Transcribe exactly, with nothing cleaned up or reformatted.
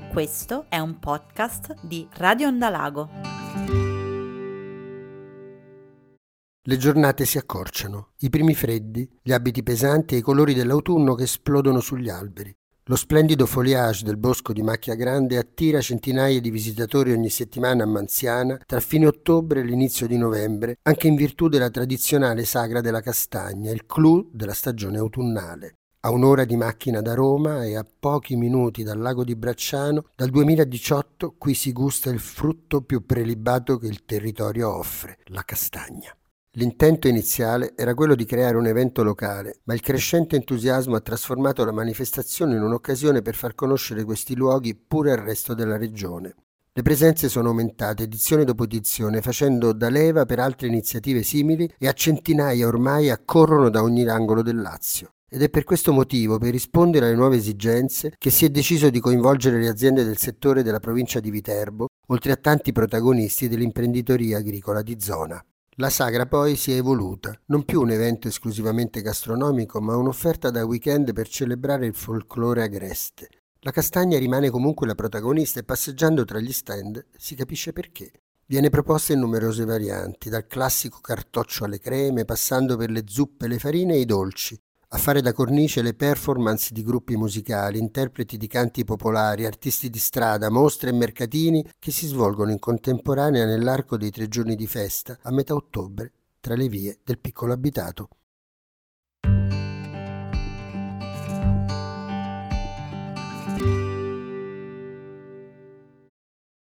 Questo è un podcast di Radio Ondalago. Le giornate si accorciano, i primi freddi, gli abiti pesanti e i colori dell'autunno che esplodono sugli alberi. Lo splendido foliage del bosco di Macchia Grande attira centinaia di visitatori ogni settimana a Manziana tra fine ottobre e l'inizio di novembre, anche in virtù della tradizionale sagra della castagna, il clou della stagione autunnale. A un'ora di macchina da Roma e a pochi minuti dal lago di Bracciano, dal duemiladiciotto qui si gusta il frutto più prelibato che il territorio offre, la castagna. L'intento iniziale era quello di creare un evento locale, ma il crescente entusiasmo ha trasformato la manifestazione in un'occasione per far conoscere questi luoghi pure al resto della regione. Le presenze sono aumentate edizione dopo edizione, facendo da leva per altre iniziative simili e a centinaia ormai accorrono da ogni angolo del Lazio. Ed è per questo motivo, per rispondere alle nuove esigenze, che si è deciso di coinvolgere le aziende del settore della provincia di Viterbo, oltre a tanti protagonisti dell'imprenditoria agricola di zona. La sagra poi si è evoluta, non più un evento esclusivamente gastronomico, ma un'offerta da weekend per celebrare il folklore agreste. La castagna rimane comunque la protagonista e passeggiando tra gli stand si capisce perché. Viene proposta in numerose varianti, dal classico cartoccio alle creme, passando per le zuppe, le farine e i dolci. A fare da cornice le performance di gruppi musicali, interpreti di canti popolari, artisti di strada, mostre e mercatini che si svolgono in contemporanea nell'arco dei tre giorni di festa a metà ottobre tra le vie del piccolo abitato.